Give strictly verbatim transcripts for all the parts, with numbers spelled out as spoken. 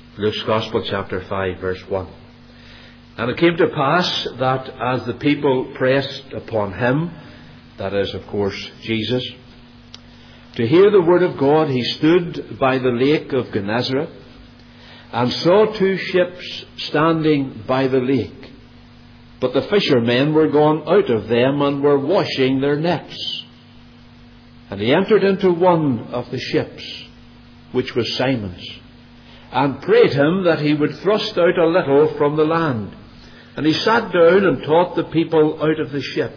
Luke's Gospel, chapter five, verse one. And it came to pass that as the people pressed upon him, that is, of course, Jesus, to hear the word of God, he stood by the lake of Gennesaret, and saw two ships standing by the lake. But the fishermen were gone out of them, and were washing their nets. And he entered into one of the ships, which was Simon's, and prayed him that he would thrust out a little from the land. And he sat down and taught the people out of the ship.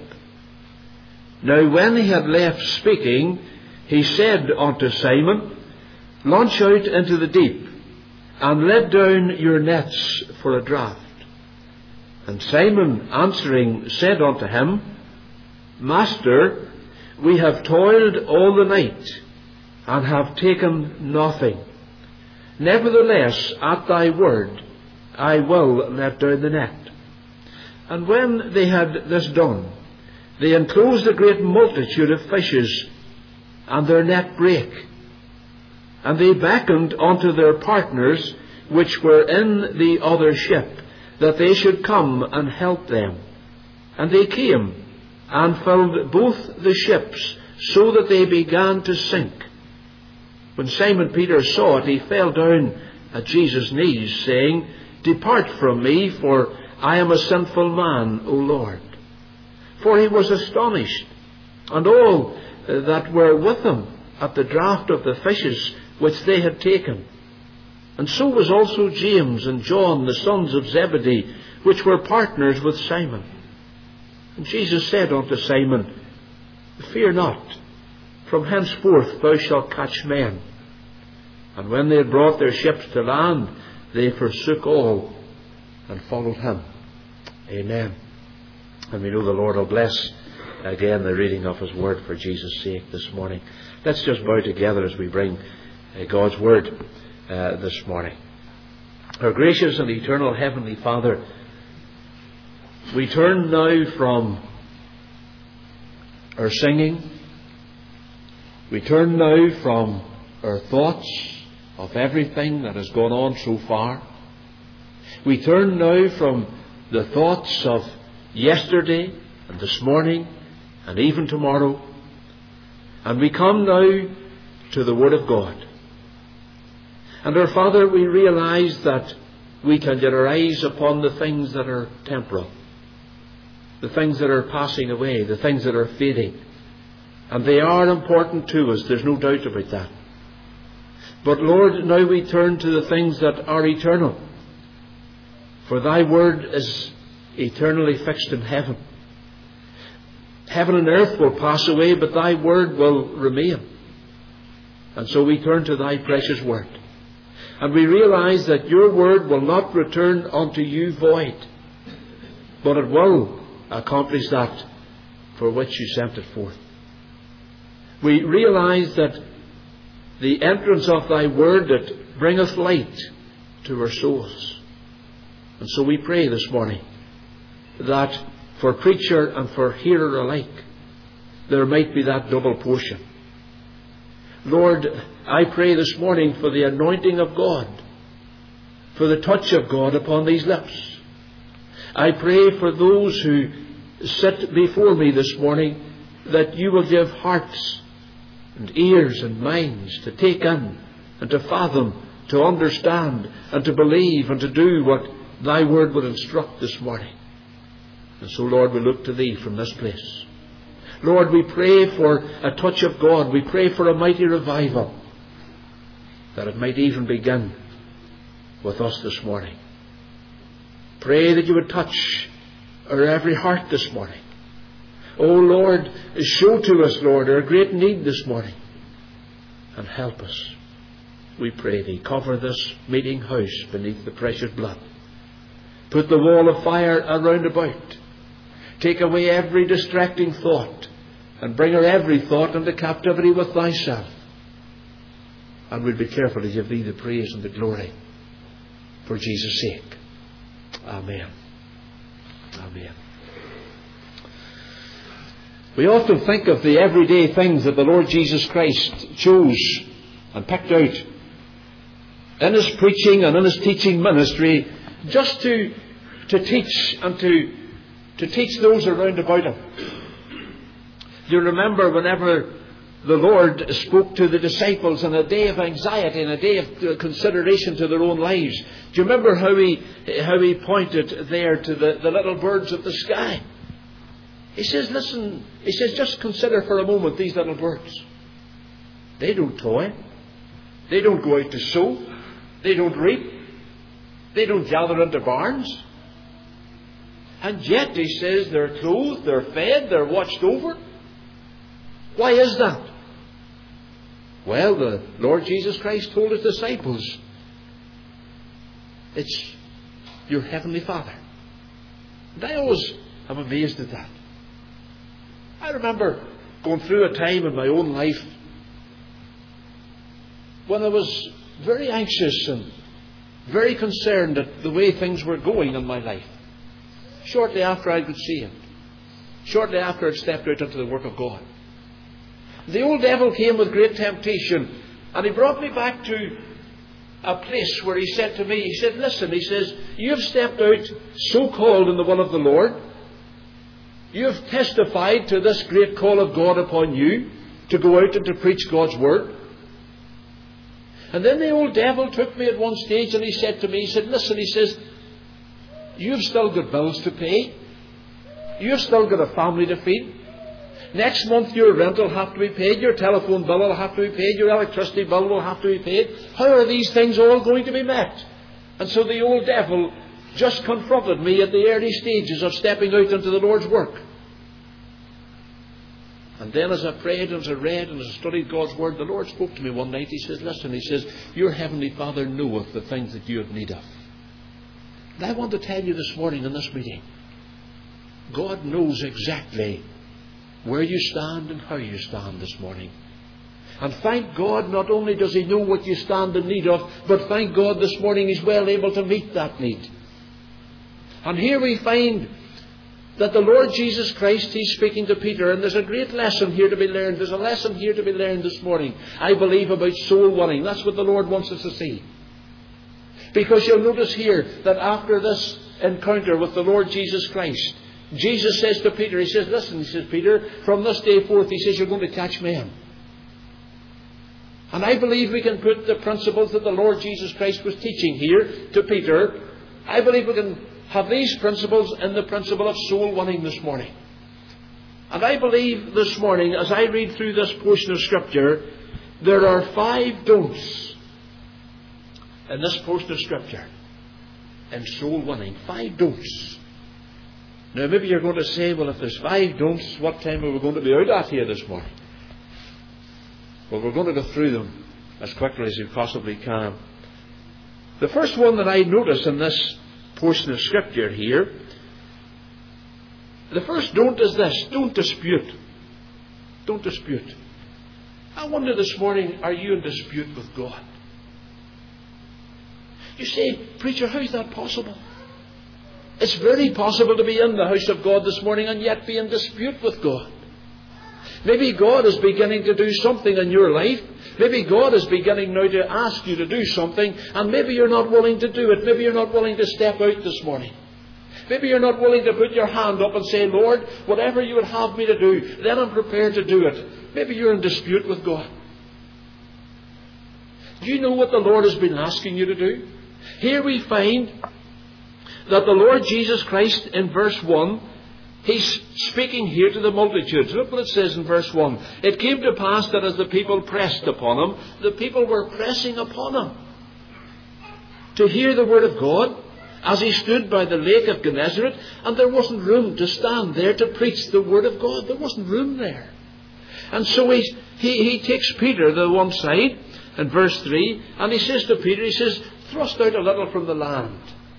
Now when he had left speaking, he said unto Simon, Launch out into the deep, and let down your nets for a draught. And Simon answering said unto him, Master, we have toiled all the night, and have taken nothing. Nevertheless, at thy word, I will let down the net. And when they had this done, they enclosed a great multitude of fishes, and their net brake. And they beckoned unto their partners, which were in the other ship, that they should come and help them. And they came, and filled both the ships, so that they began to sink. When Simon Peter saw it, he fell down at Jesus' knees, saying, Depart from me, for I am a sinful man, O Lord. For he was astonished, and all that were with him, at the draught of the fishes which they had taken. And so was also James and John, the sons of Zebedee, which were partners with Simon. And Jesus said unto Simon, Fear not, from henceforth thou shalt catch men. And when they had brought their ships to land, they forsook all and followed him. Amen. And we know the Lord will bless again the reading of his word for Jesus' sake this morning. Let's just bow together as we bring uh, God's word uh, this morning. Our gracious and eternal Heavenly Father, we turn now from our singing. We turn now from our thoughts of everything that has gone on so far. We turn now from the thoughts of yesterday and this morning and even tomorrow, and we come now to the Word of God. And our Father, we realize that we can get our eyes upon the things that are temporal, the things that are passing away, the things that are fading. And they are important to us, there's no doubt about that. But Lord, now we turn to the things that are eternal. For thy word is eternally fixed in heaven. Heaven and earth will pass away, but thy word will remain. And so we turn to thy precious word. And we realize that your word will not return unto you void, but it will accomplish that for which you sent it forth. We realize that the entrance of thy word that bringeth light to our souls. And so we pray this morning that for preacher and for hearer alike, there might be that double portion. Lord, I pray this morning for the anointing of God, for the touch of God upon these lips. I pray for those who sit before me this morning, that you will give hearts and ears and minds to take in and to fathom, to understand and to believe and to do what thy word would instruct this morning. And so, Lord, we look to thee from this place. Lord, we pray for a touch of God. We pray for a mighty revival, that it might even begin with us this morning. Pray that you would touch our every heart this morning. Oh Lord, show to us, Lord, our great need this morning, and help us. We pray thee, cover this meeting house beneath the precious blood. Put the wall of fire around about. Take away every distracting thought, and bring our every thought into captivity with thyself. And we'll be careful to give thee the praise and the glory for Jesus' sake. Amen. Amen. We often think of the everyday things that the Lord Jesus Christ chose and picked out in his preaching and in his teaching ministry, just to, to teach and to, to teach those around about him. Do you remember whenever the Lord spoke to the disciples in a day of anxiety and a day of consideration to their own lives? Do you remember how he, how he pointed there to the, the little birds of the sky? He says, listen, he says, just consider for a moment these little birds. They don't toil. They don't go out to sow. They don't reap. They don't gather into barns. And yet, he says, they're clothed, they're fed, they're watched over. Why is that? Well, the Lord Jesus Christ told his disciples, it's your Heavenly Father. And I always am amazed at that. I remember going through a time in my own life when I was very anxious and very concerned at the way things were going in my life. Shortly after I got saved, shortly after I'd stepped out into the work of God, the old devil came with great temptation, and he brought me back to a place where he said to me, he said, listen, he says, you've stepped out so-called in the will of the Lord. You've testified to this great call of God upon you to go out and to preach God's word. And then the old devil took me at one stage and he said to me, he said, listen, he says, you've still got bills to pay. You've still got a family to feed. Next month your rent will have to be paid, your telephone bill will have to be paid, your electricity bill will have to be paid. How are these things all going to be met? And so the old devil just confronted me at the early stages of stepping out into the Lord's work. And then as I prayed and as I read and as I studied God's word, the Lord spoke to me one night. He says, listen, he says, your Heavenly Father knoweth the things that you have need of. And I want to tell you this morning in this meeting, God knows exactly where you stand and how you stand this morning. And thank God, not only does He know what you stand in need of, but thank God this morning He's well able to meet that need. And here we find that the Lord Jesus Christ, He's speaking to Peter, and there's a great lesson here to be learned. There's a lesson here to be learned this morning, I believe, about soul winning. That's what the Lord wants us to see. Because you'll notice here that after this encounter with the Lord Jesus Christ, Jesus says to Peter, he says, listen, he says, Peter, from this day forth, he says, you're going to catch men. And I believe we can put the principles that the Lord Jesus Christ was teaching here to Peter, I believe we can have these principles in the principle of soul winning this morning. And I believe this morning, as I read through this portion of Scripture, there are five don'ts in this portion of Scripture in soul winning. Five don'ts. Now maybe you're going to say, well, if there's five don'ts, what time are we going to be out at here this morning? Well, we're going to go through them as quickly as we possibly can. The first one that I notice in this portion of Scripture here, the first don't is this: don't dispute. Don't dispute. I wonder this morning, are you in dispute with God? You say, preacher, how is that possible? It's very possible to be in the house of God this morning and yet be in dispute with God. Maybe God is beginning to do something in your life. Maybe God is beginning now to ask you to do something, and maybe you're not willing to do it. Maybe you're not willing to step out this morning. Maybe you're not willing to put your hand up and say, Lord, whatever you would have me to do, then I'm prepared to do it. Maybe you're in dispute with God. Do you know what the Lord has been asking you to do? Here we find that the Lord Jesus Christ in verse one, He's speaking here to the multitudes. Look what it says in verse one. It came to pass that as the people pressed upon Him, the people were pressing upon Him to hear the word of God as He stood by the lake of Gennesaret, and there wasn't room to stand there to preach the word of God. There wasn't room there. And so he, he, he takes Peter to one side in verse three, and he says to Peter, he says, thrust out a little from the land.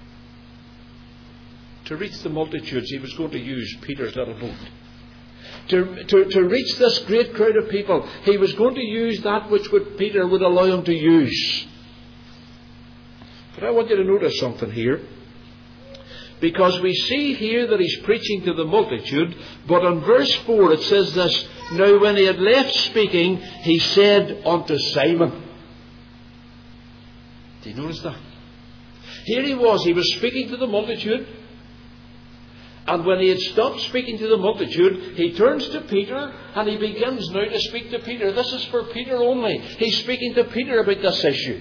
To reach the multitudes, he was going to use Peter's little boat. To, to, to reach this great crowd of people, he was going to use that which would, Peter would allow him to use. But I want you to notice something here. Because we see here that he's preaching to the multitude, but in verse four it says this, now when he had left speaking, he said unto Simon. Do you notice that? Here he was, he was speaking to the multitude. And when he had stopped speaking to the multitude, he turns to Peter and he begins now to speak to Peter. This is for Peter only. He's speaking to Peter about this issue.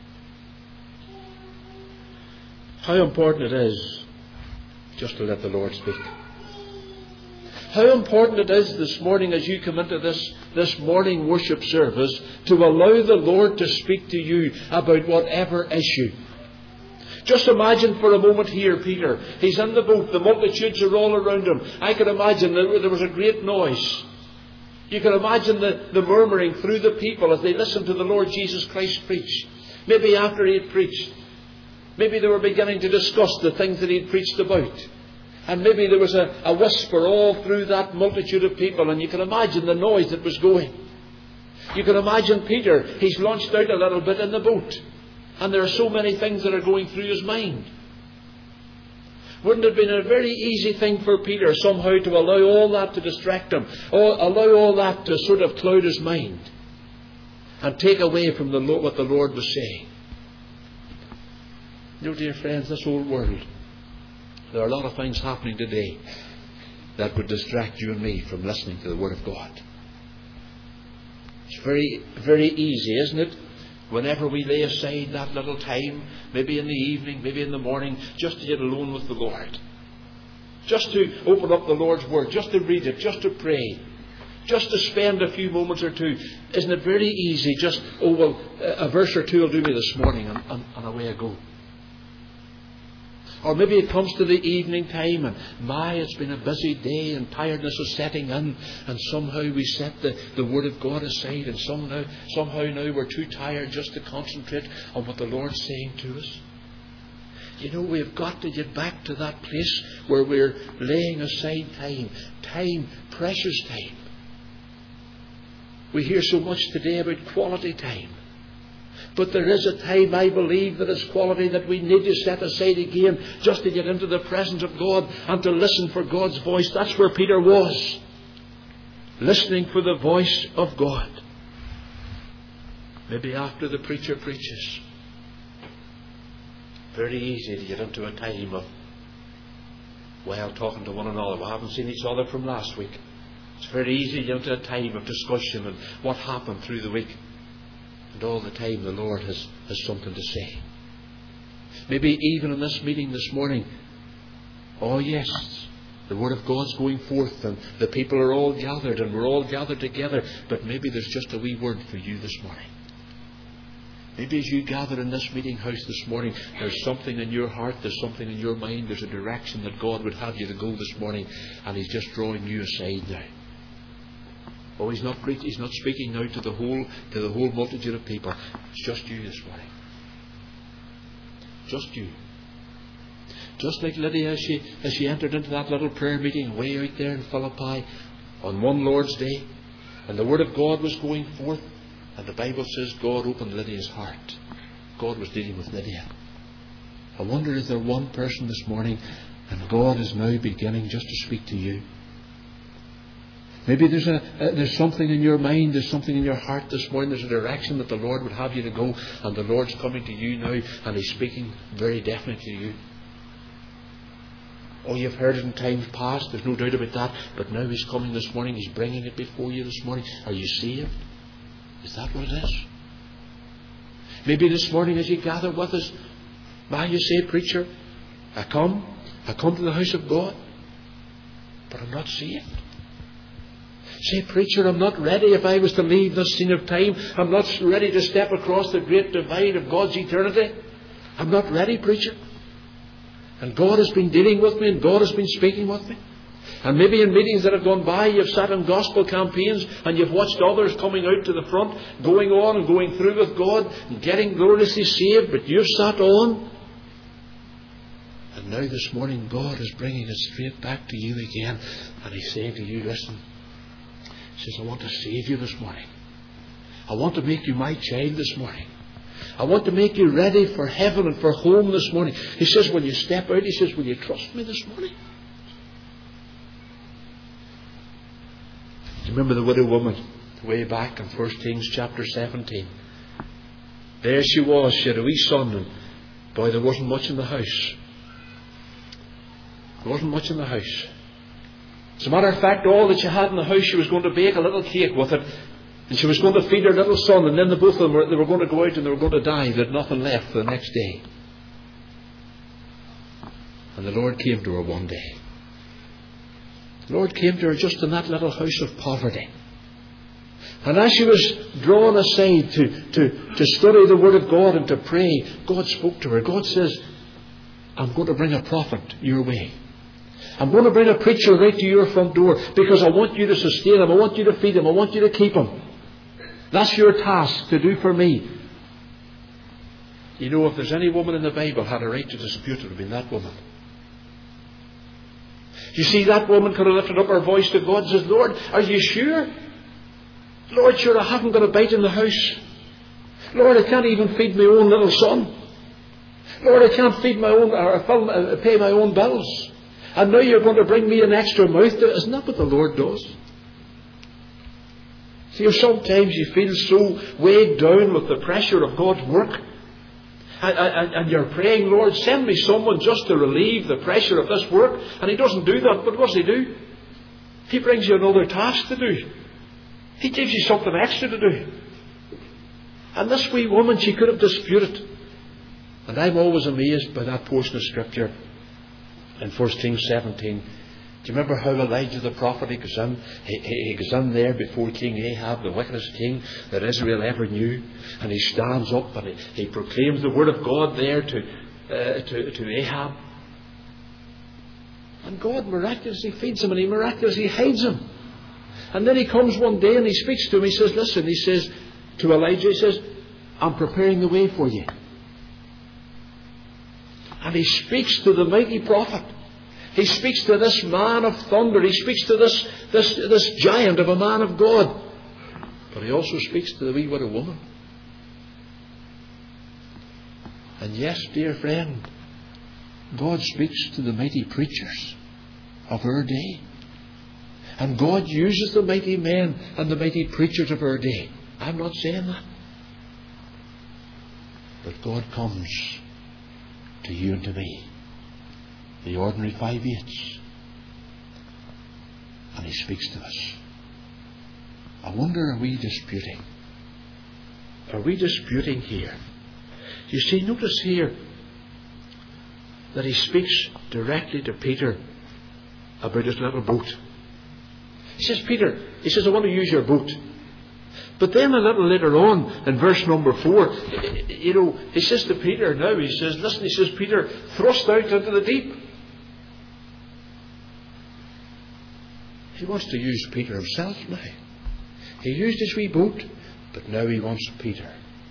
How important it is just to let the Lord speak. How important it is this morning as you come into this, this morning worship service to allow the Lord to speak to you about whatever issue. Just imagine for a moment here, Peter. He's in the boat. The multitudes are all around him. I can imagine there, there was a great noise. You can imagine the, the murmuring through the people as they listened to the Lord Jesus Christ preach. Maybe after he had preached. Maybe they were beginning to discuss the things that he had preached about. And maybe there was a, a whisper all through that multitude of people. And you can imagine the noise that was going. You can imagine Peter. He's launched out a little bit in the boat. And there are so many things that are going through his mind. Wouldn't it have been a very easy thing for Peter somehow to allow all that to distract him, or allow all that to sort of cloud his mind and take away from the Lord, what the Lord was saying? You know, dear friends, this whole world, there are a lot of things happening today that would distract you and me from listening to the Word of God. It's very, very easy, isn't it? Whenever we lay aside that little time, maybe in the evening, maybe in the morning, just to get alone with the Lord. Just to open up the Lord's Word, just to read it, just to pray. Just to spend a few moments or two. Isn't it very easy? Just, oh well, a verse or two will do me this morning, and, and, and away I go. Or maybe it comes to the evening time and, my, it's been a busy day and tiredness is setting in, and somehow we set the, the Word of God aside, and somehow, somehow now we're too tired just to concentrate on what the Lord's saying to us. You know, we've got to get back to that place where we're laying aside time. Time, precious time. We hear so much today about quality time. But there is a time, I believe, that is quality that we need to set aside again just to get into the presence of God and to listen for God's voice. That's where Peter was. Listening for the voice of God. Maybe after the preacher preaches. Very easy to get into a time of, well, talking to one another. We haven't seen each other from last week. It's very easy to get into a time of discussion and what happened through the week. And all the time the Lord has, has something to say. Maybe even in this meeting this morning, oh yes, the Word of God's going forth and the people are all gathered and we're all gathered together. But maybe there's just a wee word for you this morning. Maybe as you gather in this meeting house this morning, there's something in your heart, there's something in your mind, there's a direction that God would have you to go this morning, and He's just drawing you aside now. Oh, he's not preaching, he's not speaking now to the whole to the whole multitude of people. It's just you this morning. Just you. Just like Lydia as she as she entered into that little prayer meeting way out there in Philippi on one Lord's Day, and the Word of God was going forth, and the Bible says God opened Lydia's heart. God was dealing with Lydia. I wonder, is there one person this morning and God is now beginning just to speak to you? Maybe there's a, a there's something in your mind, there's something in your heart this morning, there's a direction that the Lord would have you to go, and the Lord's coming to you now, and He's speaking very definitely to you. Oh, you've heard it in times past, there's no doubt about that, but now He's coming this morning, He's bringing it before you this morning. Are you saved? Is that what it is? Maybe this morning as you gather with us, may you say, preacher, I come, I come to the house of God, but I'm not saved. Say, preacher, I'm not ready. If I was to leave this scene of time, I'm not ready to step across the great divide of God's eternity. I'm not ready, preacher. And God has been dealing with me, and God has been speaking with me. And maybe in meetings that have gone by, you've sat in gospel campaigns and you've watched others coming out to the front, going on and going through with God and getting gloriously saved, but you've sat on. And now this morning God is bringing it straight back to you again, and He's saying to you, listen, He says, I want to save you this morning. I want to make you my child this morning. I want to make you ready for heaven and for home this morning. He says, when you step out, He says, will you trust me this morning? Do you remember the widow woman way back in First Kings chapter seventeen? There she was. She had a wee son, and boy, there wasn't much in the house. There wasn't much in the house. As a matter of fact, all that she had in the house, she was going to bake a little cake with it, and she was going to feed her little son, and then the both of them were, they were going to go out and they were going to die. They had nothing left for the next day. And the Lord came to her one day. The Lord came to her just in that little house of poverty. And as she was drawn aside to, to, to study the Word of God and to pray, God spoke to her. God says, I'm going to bring a prophet your way. I'm going to bring a preacher right to your front door because I want you to sustain him. I want you to feed him. I want you to keep him. That's your task to do for me. You know, if there's any woman in the Bible had a right to dispute, it would have been that woman. You see, that woman could have lifted up her voice to God and says, Lord, are you sure? Lord, sure, I haven't got a bite in the house. Lord, I can't even feed my own little son. Lord, I can't feed my own, or pay my own bills. And now you're going to bring me an extra mouth. Isn't that what the Lord does? See, sometimes you feel so weighed down with the pressure of God's work. And, and, and you're praying, Lord, send me someone just to relieve the pressure of this work. And He doesn't do that. But what does He do? He brings you another task to do. He gives you something extra to do. And this wee woman, she could have disputed. And I'm always amazed by that portion of Scripture in First Kings seventeen. Do you remember how Elijah the prophet, he goes in, he, he, he goes in there before King Ahab, the wickedest king that Israel ever knew, and he stands up and he, he proclaims the word of God there to, uh, to, to Ahab. And God miraculously feeds him and He miraculously hides him. And then he comes one day and he speaks to him. He says, listen, he says to Elijah, he says, I'm preparing the way for you. And he speaks to the mighty prophet. He speaks to this man of thunder. He speaks to this, this, this giant of a man of God. But he also speaks to the wee widow woman. And yes, dear friend, God speaks to the mighty preachers of our day. And God uses the mighty men and the mighty preachers of our day. I'm not saying that. But God comes to you and to me, the ordinary five-eighths, and He speaks to us. I wonder, are we disputing? Are we disputing here? You see, notice here that He speaks directly to Peter about his little boat. He says, Peter, he says, I want to use your boat. But then a little later on, in verse number four, you know, he says to Peter now, he says, listen, he says, Peter, thrust out into the deep. He wants to use Peter himself now. He used his wee boat, but now he wants Peter.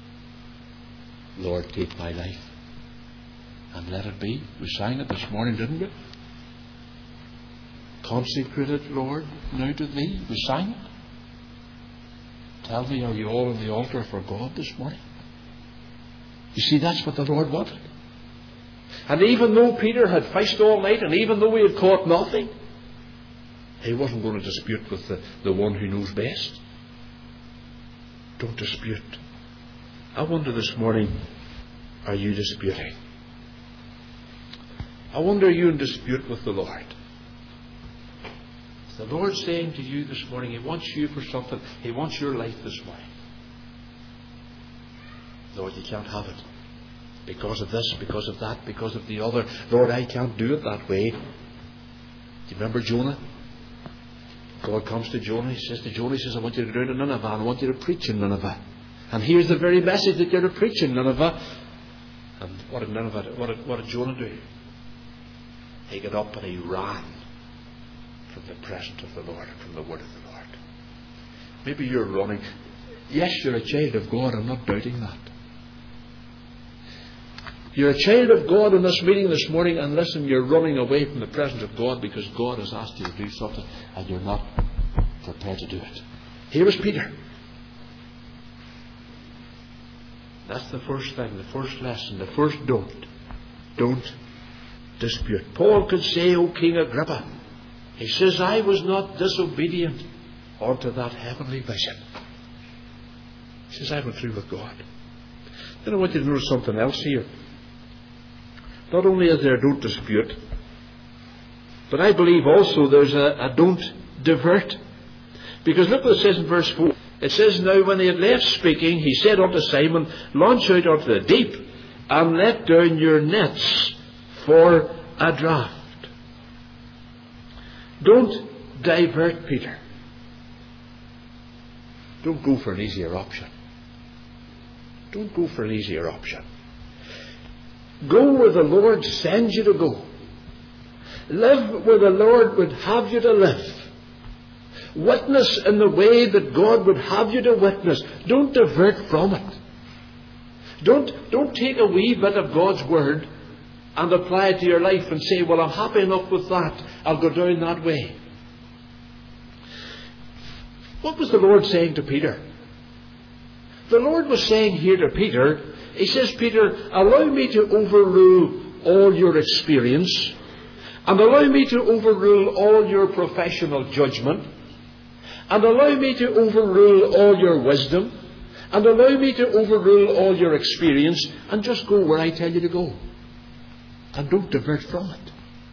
Lord, take my life and let it be. We sang it this morning, didn't we? Consecrated, Lord, now to Thee. We sang it. Tell me, are you all on the altar for God this morning? You see, that's what the Lord wanted. And even though Peter had fished all night, and even though he had caught nothing, he wasn't going to dispute with the, the one who knows best. Don't dispute. I wonder this morning, are you disputing? I wonder, are you in dispute with the Lord? The Lord's saying to you this morning, He wants you for something. He wants your life this morning. Lord, you can't have it. Because of this, because of that, because of the other. Lord, I can't do it that way. Do you remember Jonah? God comes to Jonah. He says to Jonah, He says, I want you to go to Nineveh and I want you to preach in Nineveh. And here's the very message that you're to preach in Nineveh. And what did Nineveh, what did, what did Jonah do? He got up and he ran from the presence of the Lord and from the word of the Lord. Maybe you're running. Yes, you're a child of God. I'm not doubting that. You're a child of God in this meeting this morning, and listen, you're running away from the presence of God because God has asked you to do something and you're not prepared to do it. Here is Peter. That's the first thing, the first lesson, the first don't. Don't dispute. Paul could say, O King Agrippa, he says, I was not disobedient unto that heavenly vision. He says, I went through with God. Then I want you to notice something else here. Not only is there a don't dispute, but I believe also there's a, a don't divert. Because look what it says in verse four. It says, now when he had left speaking, he said unto Simon, launch out onto the deep, and let down your nets for a draught. Don't divert, Peter. Don't go for an easier option. Don't go for an easier option. Go where the Lord sends you to go. Live where the Lord would have you to live. Witness in the way that God would have you to witness. Don't divert from it. Don't, don't take a wee bit of God's Word and apply it to your life and say, well, I'm happy enough with that. I'll go down that way. What was the Lord saying to Peter? The Lord was saying here to Peter, He says, Peter, allow me to overrule all your experience, and allow me to overrule all your professional judgment, and allow me to overrule all your wisdom, and allow me to overrule all your experience, and just go where I tell you to go. And don't divert from it.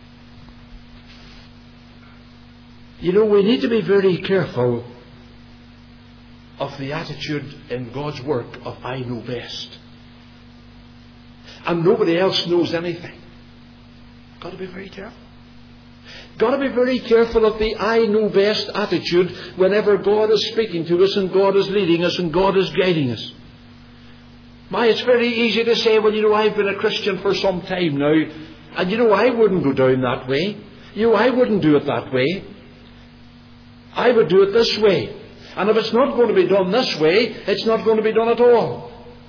You know, we need to be very careful of the attitude in God's work of I know best. And nobody else knows anything. Got to be very careful. Got to be very careful of the I know best attitude whenever God is speaking to us and God is leading us and God is guiding us. My, it's very easy to say, well, you know, I've been a Christian for some time now, and you know, I wouldn't go down that way. You know, I wouldn't do it that way. I would do it this way. And if it's not going to be done this way, it's not going to be done at all.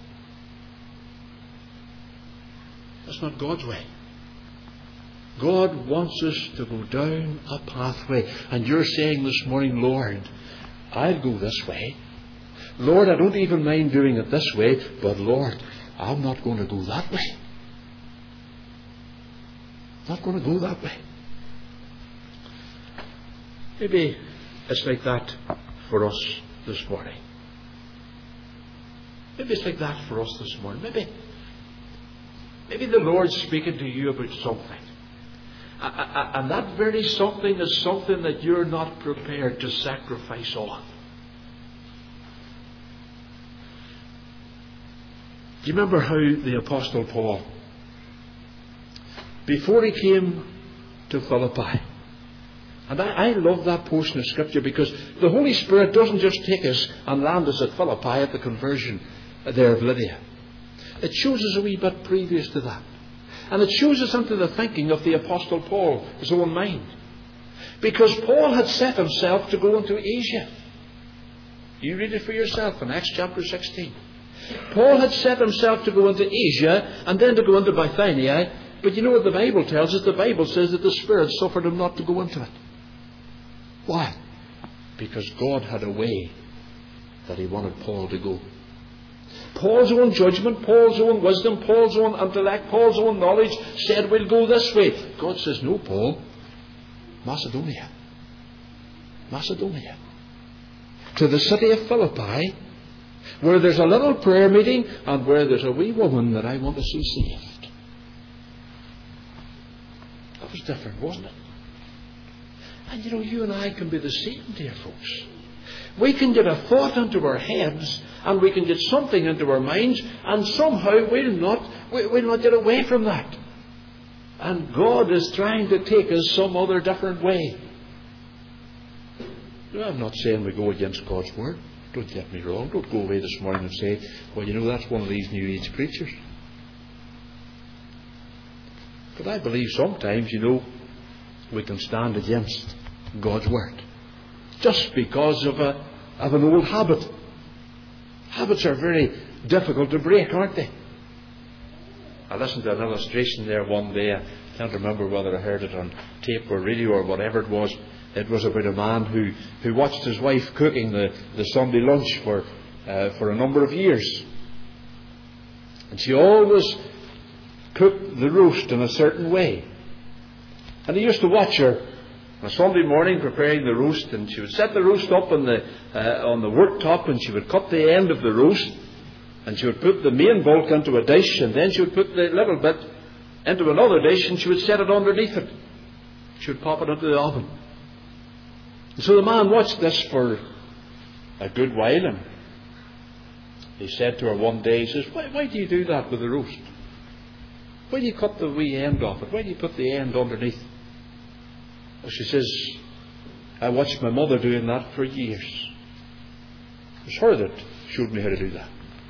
That's not God's way. God wants us to go down a pathway. And you're saying this morning, Lord, I'll go this way. Lord, I don't even mind doing it this way, but Lord, I'm not going to go that way. Not going to go that way. Maybe it's like that for us this morning. Maybe it's like that for us this morning. Maybe, maybe the Lord's speaking to you about something. And that very something is something that you're not prepared to sacrifice on. Do you remember how the Apostle Paul, before he came to Philippi, and I, I love that portion of Scripture because the Holy Spirit doesn't just take us and land us at Philippi at the conversion there of Lydia. It shows us a wee bit previous to that. And it shows us into the thinking of the Apostle Paul, his own mind. Because Paul had set himself to go into Asia. You read it for yourself in Acts chapter sixteen. Paul had set himself to go into Asia and then to go into Bithynia. But you know what the Bible tells us? The Bible says that the Spirit suffered him not to go into it. Why? Because God had a way that He wanted Paul to go. Paul's own judgment, Paul's own wisdom, Paul's own intellect, Paul's own knowledge said we'll go this way. God says, no, Paul. Macedonia. Macedonia. To the city of Philippi, where there's a little prayer meeting and where there's a wee woman that I want to see saved. That was different, wasn't it? And you know, you and I can be the same, dear folks. We can get a thought into our heads and we can get something into our minds and somehow we'll not, we'll not get away from that. And God is trying to take us some other different way. Now, I'm not saying we go against God's Word. Don't get me wrong. Don't go away this morning and say, well, you know, that's one of these New Age preachers. But I believe sometimes, you know, we can stand against God's Word. Just because of a of an old habit. Habits are very difficult to break, aren't they? I listened to an illustration there one day. I can't remember whether I heard it on tape or radio or whatever it was. It was about a man who, who watched his wife cooking the, the Sunday lunch for uh, for a number of years. And she always cooked the roast in a certain way. And he used to watch her on a Sunday morning preparing the roast, and she would set the roast up on the uh, on the worktop, and she would cut the end of the roast, And she would put the main bulk into a dish, and then she would put the little bit into another dish, and she would set it underneath it. She would pop it into the oven. And so the man watched this for a good while, and he said to her one day, he says, why, why do you do that with the roast? Why do you cut the wee end off it? Why do you put the end underneath? Well, she says, I watched my mother doing that for years. It was her that showed me how to do that.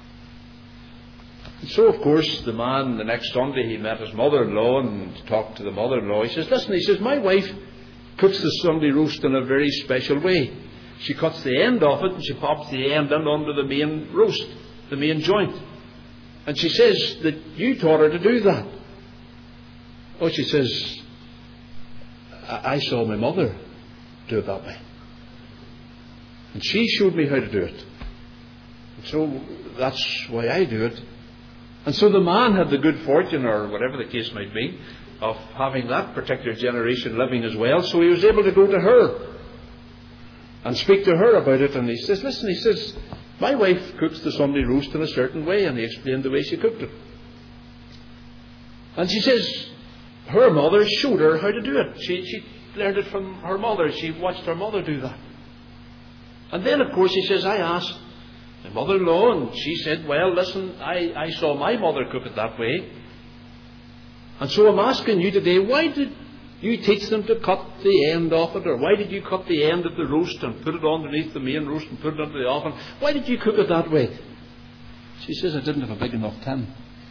And so, of course, the man, the next Sunday, he met his mother-in-law and talked to the mother-in-law. He says, listen, he says, my wife cooks the Sunday roast in a very special way. She cuts the end off it and she pops the end in under the main roast, the main joint. And she says that you taught her to do that. Oh, she says, I, I saw my mother do it that way. And she showed me how to do it. And so that's why I do it. And so the man had the good fortune, or whatever the case might be, of having that particular generation living as well. So he was able to go to her and speak to her about it. And he says, listen, he says, my wife cooks the Sunday roast in a certain way. And he explained the way she cooked it. And she says, her mother showed her how to do it. She, she learned it from her mother. She watched her mother do that. And then, of course, he says, I asked my mother-in-law, and she said, well, listen, I, I saw my mother cook it that way. And so I'm asking you today, why did you teach them to cut the end off it? Or why did you cut the end of the roast and put it underneath the main roast and put it into the oven? Why did you cook it that way? She says, I didn't have a big enough tin.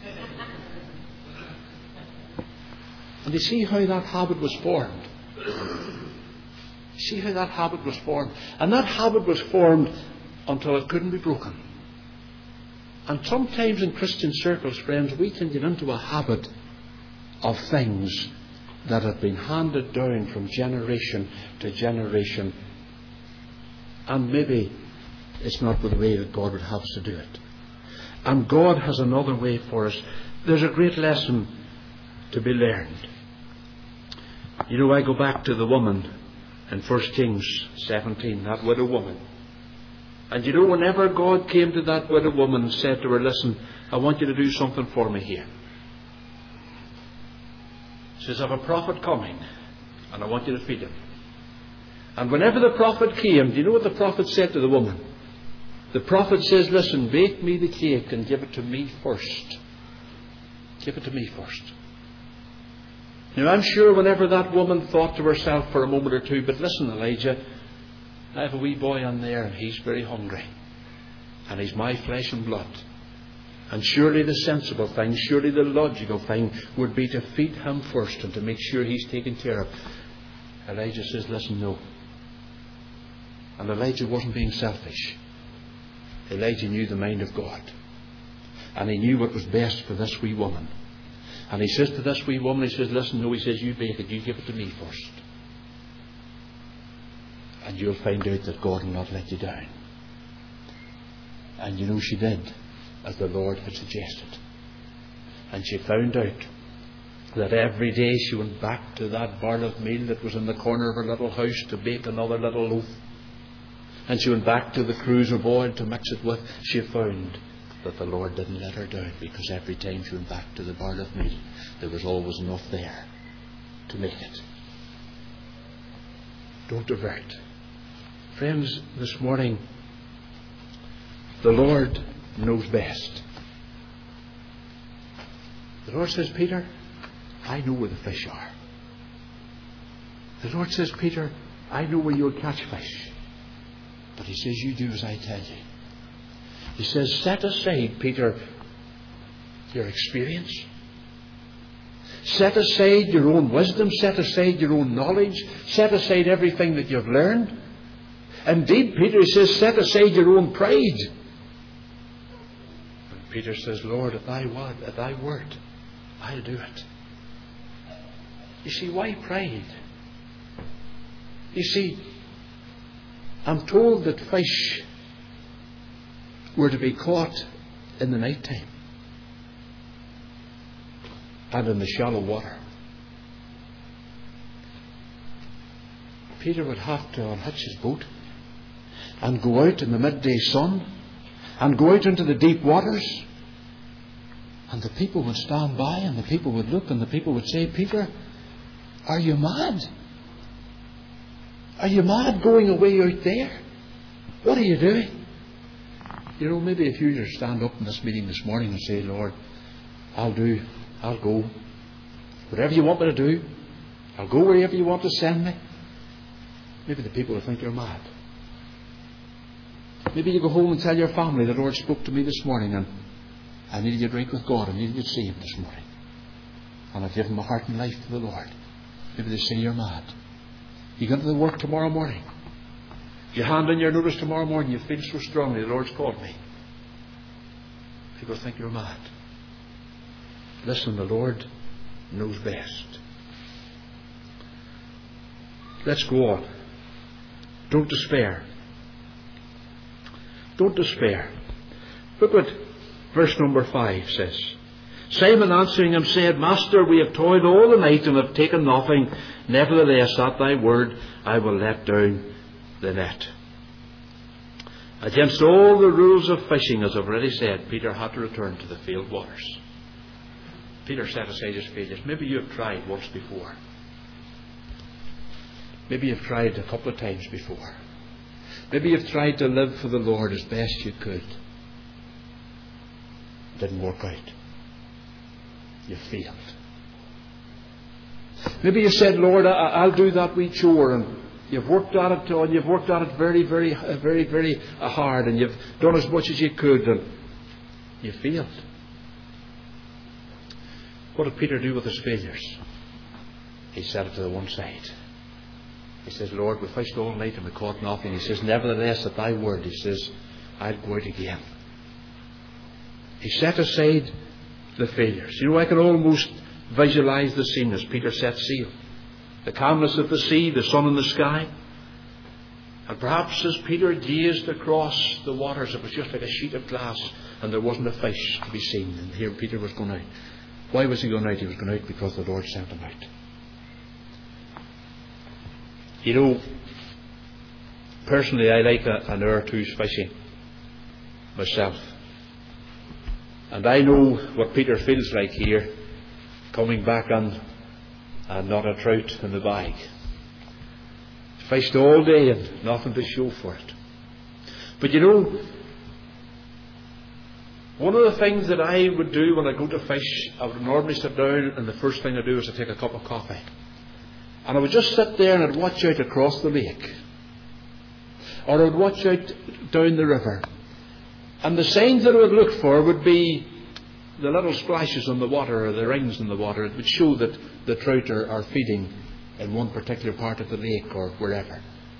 And you see how that habit was formed. You see how that habit was formed. And that habit was formed until it couldn't be broken. And sometimes in Christian circles, friends, we can get into a habit of things that have been handed down from generation to generation. And maybe it's not the way that God would have us to do it. And God has another way for us. There's a great lesson to be learned. You know, I go back to the woman in First Kings seventeen, that widow woman. And you know, whenever God came to that widow woman and said to her, listen, I want you to do something for me here. She says, I have a prophet coming, and I want you to feed him. And whenever the prophet came, do you know what the prophet said to the woman? The prophet says, listen, bake me the cake and give it to me first. Give it to me first. Now, I'm sure whenever that woman thought to herself for a moment or two, but listen, Elijah, I have a wee boy on there and he's very hungry. And he's my flesh and blood. And surely the sensible thing, surely the logical thing would be to feed him first and to make sure he's taken care of. Elijah says, listen, no. And Elijah wasn't being selfish. Elijah knew the mind of God. And he knew what was best for this wee woman. And he says to this wee woman, he says, listen, no, he says, you bake it, you give it to me first. And you'll find out that God will not let you down. And you know she did, as the Lord had suggested. And she found out that every day she went back to that barley meal that was in the corner of her little house to bake another little loaf. And she went back to the cruiser boil to mix it with. She found that the Lord didn't let her down, because every time she went back to the barley meal, there was always enough there to make it. Don't divert. Friends, this morning, the Lord knows best. The Lord says, Peter, I know where the fish are. The Lord says, Peter, I know where you'll catch fish. But he says, you do as I tell you. He says, set aside, Peter, your experience. Set aside your own wisdom. Set aside your own knowledge. Set aside everything that you've learned. Indeed, Peter says, set aside your own pride. And Peter says, Lord, at thy word, at thy word, I'll do it. You see, why pride? You see, I'm told that fish were to be caught in the night time and in the shallow water. Peter would have to unhitch his boat and go out in the midday sun and go out into the deep waters. And the people would stand by, and the people would look, and the people would say, Peter, are you mad? Are you mad going away out there? What are you doing? You know, maybe if you just stand up in this meeting this morning and say, Lord, I'll do, I'll go. Whatever you want me to do, I'll go wherever you want to send me. Maybe the people will think you're mad. Maybe you go home and tell your family, the Lord spoke to me this morning and I needed you to drink with God. I needed you to see Him this morning. And I've given my heart and life to the Lord. Maybe they say you're mad. You go to the work tomorrow morning. You hand in your notice tomorrow morning. You feel so strongly, the Lord's called me. People think you're mad. Listen, the Lord knows best. Let's go on. Don't despair. Don't despair. Look what verse number five says. Simon answering him said, Master, we have toiled all the night and have taken nothing. Nevertheless, at thy word, I will let down the net. Against all the rules of fishing, as I've already said, Peter had to return to the field waters. Peter set aside his failures. Maybe you have tried once before. Maybe you've tried a couple of times before. Maybe you've tried to live for the Lord as best you could. It didn't work out. You failed. Maybe you said, Lord, I'll do that wee chore, and you've worked at it, and you've worked at it very, very, very, very hard, and you've done as much as you could, and you failed. What did Peter do with his failures? He set it to the one side. He says, Lord, we fished all night and we caught nothing. He says, nevertheless, at thy word, he says, I'll go out again. He set aside the failures. You know, I can almost visualize the scene as Peter set sail. The calmness of the sea, the sun in the sky. And perhaps as Peter gazed across the waters, it was just like a sheet of glass and there wasn't a fish to be seen. And here Peter was going out. Why was he going out? He was going out because the Lord sent him out. You know, personally I like a, an hour or two's fishing myself. And I know what Peter feels like here, coming back on and not a trout in the bag. Fished all day and nothing to show for it. But you know, one of the things that I would do when I go to fish, I would normally sit down and the first thing I do is I take a cup of coffee. And I would just sit there and I'd watch out across the lake. Or I would watch out down the river. And the signs that I would look for would be the little splashes on the water or the rings in the water. It would show that the trout are, are feeding in one particular part of the lake or wherever.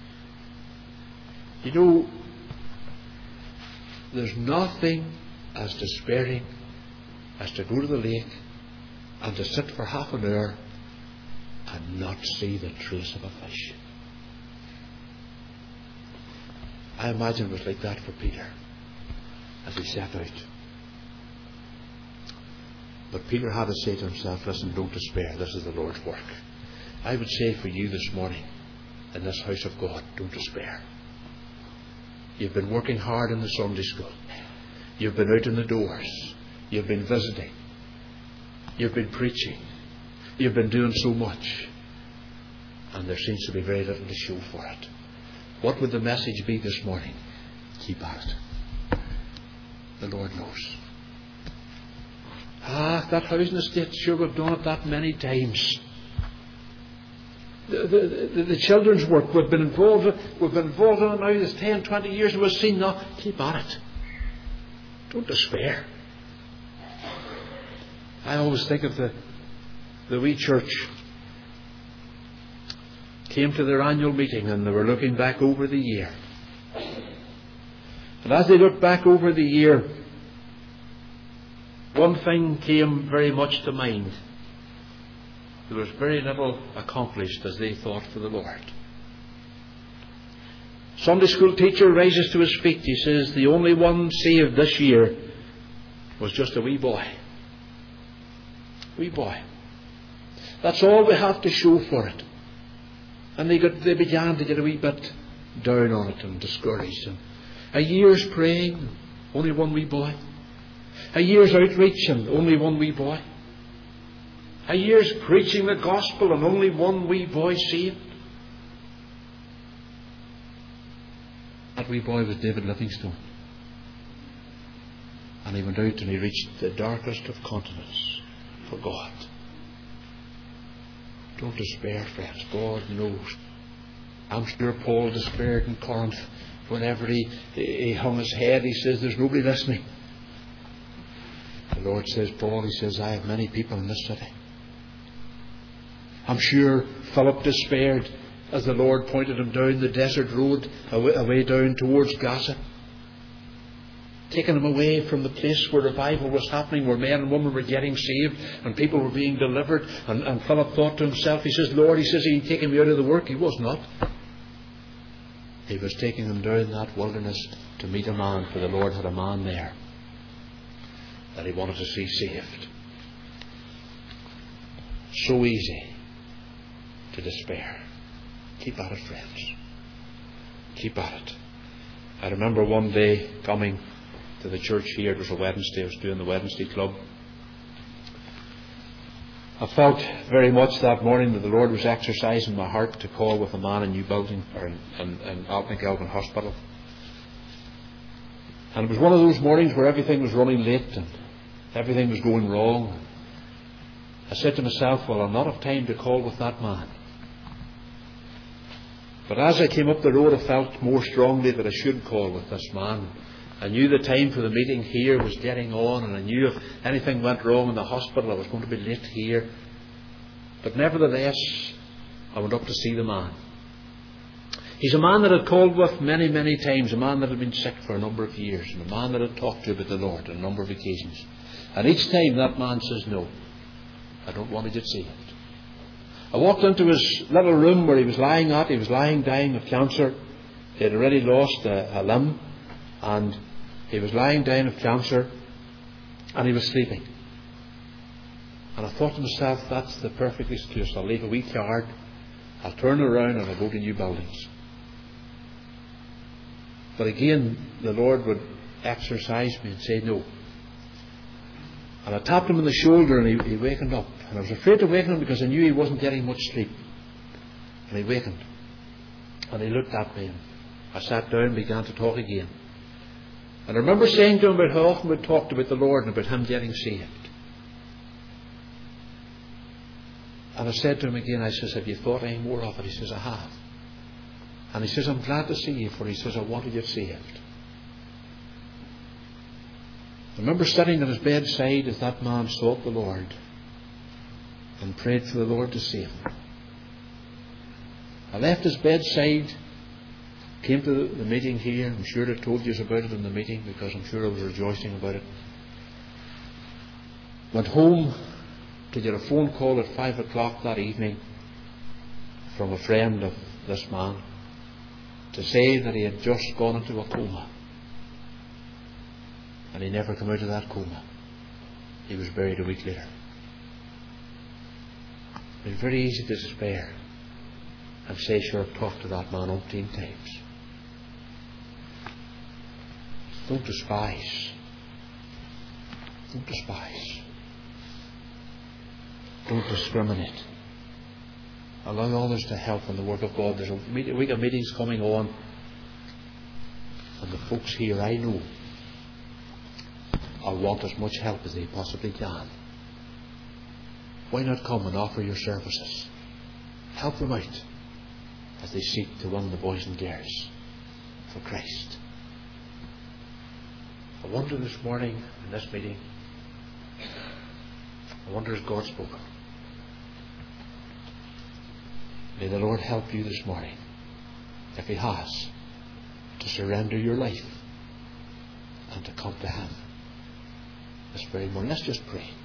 You know, there's nothing as despairing as to go to the lake and to sit for half an hour and not see the trace of a fish. I imagine it was like that for Peter as he set out. But Peter had to say to himself, listen, don't despair, this is the Lord's work. I would say for you this morning, in this house of God, don't despair. You've been working hard in the Sunday school. You've been out in the doors. You've been visiting. You've been preaching. You've been doing so much. And there seems to be very little to show for it. What would the message be this morning? Keep at it. The Lord knows. Ah, that housing estate, sure we've done it that many times. The, the, the, the children's work we've been involved with, we've been involved in it now this ten, twenty years and we've seen that. Keep at it. Don't despair. I always think of the the wee church came to their annual meeting and they were looking back over the year. And as they looked back over the year, one thing came very much to mind. There was very little accomplished as they thought for the Lord. Sunday school teacher rises to his feet. He says the only one saved this year was just a wee boy. Wee boy. That's all we have to show for it. And they got, they began to get a wee bit down on it and discouraged. And a year's praying, Only one wee boy. A year's outreach and only one wee boy. A year's preaching the gospel and only one wee boy saved. That wee boy was David Livingstone. And he went out and he reached the darkest of continents for God. Don't despair, friends. God knows. I'm sure Paul despaired in Corinth. Whenever he, he hung his head, he says, there's nobody listening. The Lord says, Paul, he says, I have many people in this city. I'm sure Philip despaired as the Lord pointed him down the desert road, away, away down towards Gaza. Taking him away from the place where revival was happening, where men and women were getting saved and people were being delivered. And, and Philip thought to himself, he says, Lord, he says, he'd taken me out of the work. He was not. He was taking him down that wilderness to meet a man, for the Lord had a man there that he wanted to see saved. So easy to despair. Keep at it, friends. Keep at it. I remember one day coming to the church here. It was a Wednesday. I was doing the Wednesday club. I felt very much that morning that the Lord was exercising my heart to call with a man in New Building, or in, in, in Altnagelvin Hospital. And it was one of those mornings where everything was running late and everything was going wrong. I said to myself, well, I'll not have time to call with that man. But as I came up the road, I felt more strongly that I should call with this man. I knew the time for the meeting here was getting on, and I knew if anything went wrong in the hospital, I was going to be late here. But nevertheless, I went up to see the man. He's a man that I'd called with many, many times, a man that had been sick for a number of years, and a man that I'd talked to about the Lord on a number of occasions. And each time that man says, no, I don't want to get saved. I walked into his little room where he was lying at. He was lying dying of cancer. He had already lost a, a limb. And he was lying down of cancer. And he was sleeping. And I thought to myself, that's the perfect excuse. I'll leave a wee card. I'll turn around and I'll go to New Buildings. But again, the Lord would exercise me and say no. And I tapped him on the shoulder and he, he wakened up. And I was afraid to waken him because I knew he wasn't getting much sleep. And he wakened. And he looked at me. And I sat down and began to talk again. And I remember saying to him about how often we'd talked about the Lord and about him getting saved. And I said to him again, I says, have you thought any more of it? He says, I have. And he says, I'm glad to see you, for he says, I want to get saved. I remember sitting at his bedside as that man sought the Lord and prayed for the Lord to save him. I left his bedside, came to the meeting here. I'm sure I told you about it in the meeting because I'm sure I was rejoicing about it. Went home to get a phone call at five o'clock that evening from a friend of this man to say that he had just gone into a coma. And he never came out of that coma. He was buried a week later. It was very easy to despair and say, sure, I've talked to that man umpteen times. Don't despise. Don't despise. Don't discriminate. Allow others to help in the work of God. There's a week of meetings coming on, and the folks here, I know, I'll want as much help as they possibly can. Why not come and offer your services? Help them out as they seek to win the boys and girls for Christ. I wonder this morning in this meeting, I wonder has God spoken? May the Lord help you this morning, if He has, to surrender your life and to come to Him this very morning. Let's just pray.